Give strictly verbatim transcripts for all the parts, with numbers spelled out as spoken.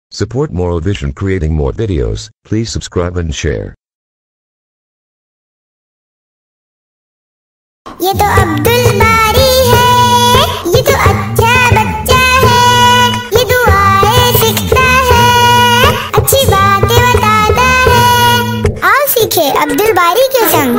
Support Moral Vision creating more videos. Please subscribe and share. ये तो अब्दुल बारी है, ये तो अच्छा बच्चा है, ये दुआएं सीखता है, अच्छी बातें बताता है। आओ सीखे अब्दुल बारी के संग।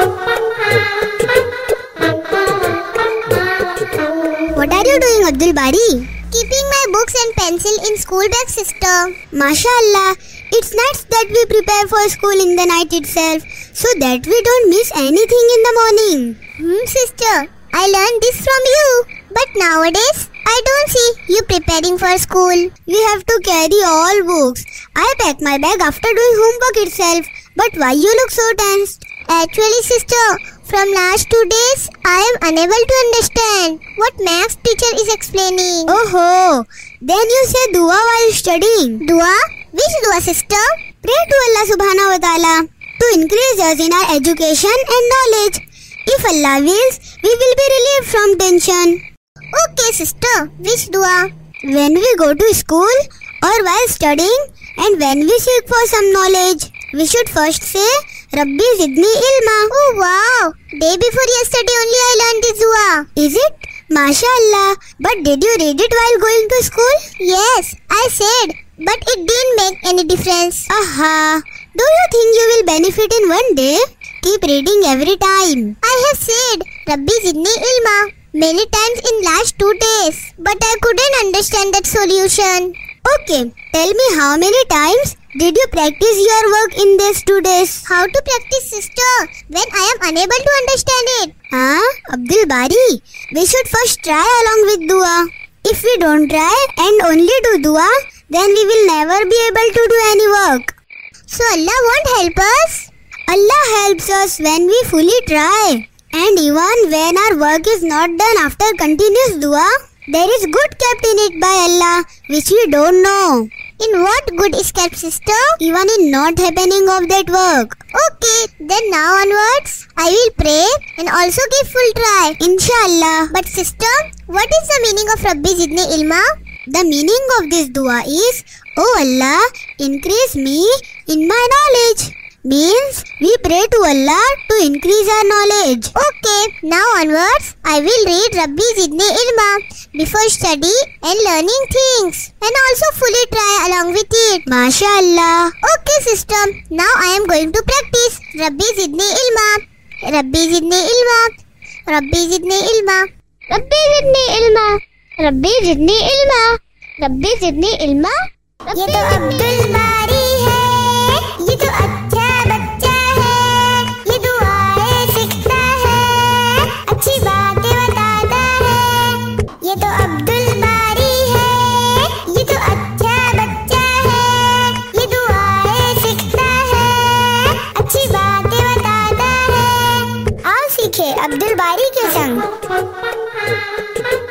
What are you doing, Abdul Bari? Keeping my books and pencil in school bag, sister. MashaAllah, it's nice that we prepare for school in the night itself, so that we don't miss anything in the morning. Hmm, sister, I learned this from you. But nowadays, I don't see you preparing for school. We have to carry all books. I pack my bag after doing homework itself. But why you look so tense? Actually, sister, from last two days, I am unable to understand what maths teacher is explaining. Oh ho! Then you say dua while studying. Dua? Which dua, sister? Pray to Allah subhanahu wa ta'ala to increase us in our education and knowledge. If Allah wills, we will be relieved from tension. Okay, sister. Which dua? When we go to school or while studying and when we seek for some knowledge, we should first say, Rabbi Zidni Ilma. Oh wow! Day before yesterday only I learned this dua. Is it? MashaAllah. But did you read it while going to school? Yes, I said. But it didn't make any difference. Aha. Do you think you will benefit in one day? Keep reading every time. I have said Rabbi Zidni Ilma many times in last two days. But I couldn't understand that solution. Okay, tell me how many times did you practice your work in these two days? How to practice, sister, when I am unable to understand it? Huh? Abdul Bari, we should first try along with dua. If we don't try and only do dua, then we will never be able to do any work. So Allah won't help us? Allah helps us when we fully try. And even when our work is not done after continuous dua, there is good kept in it by Allah, which we don't know. In what good is kept, sister? Even in not happening of that work. Okay, then now onwards, I will pray and also give full try. Inshallah. But sister, what is the meaning of Rabbi Zidni Ilma? The meaning of this dua is, Oh Allah, increase me in my knowledge. Means we pray to Allah to increase our knowledge. Okay, now onwards, I will read Rabbi Zidni Ilma before study and learning things. And also fully try along with it. MashaAllah. Okay, sister. Now I am going to practice Rabbi Zidni Ilma. Rabbi Zidni Ilma. Rabbi Zidni Ilma. Rabbi Zidni Ilma. Rabbi Zidni Ilma. Rabbi Zidni Ilma. ये तो अब्दुल बारी है, ये तो अच्छा बच्चा है, ये दुआएं सीखता है, अच्छी बातें बताता है। ये तो अब्दुल बारी है, ये तो अच्छा बच्चा है, ये दुआएं सीखता है, अच्छी बातें बताता है। आओ सीखे अब्दुल बारी के संग।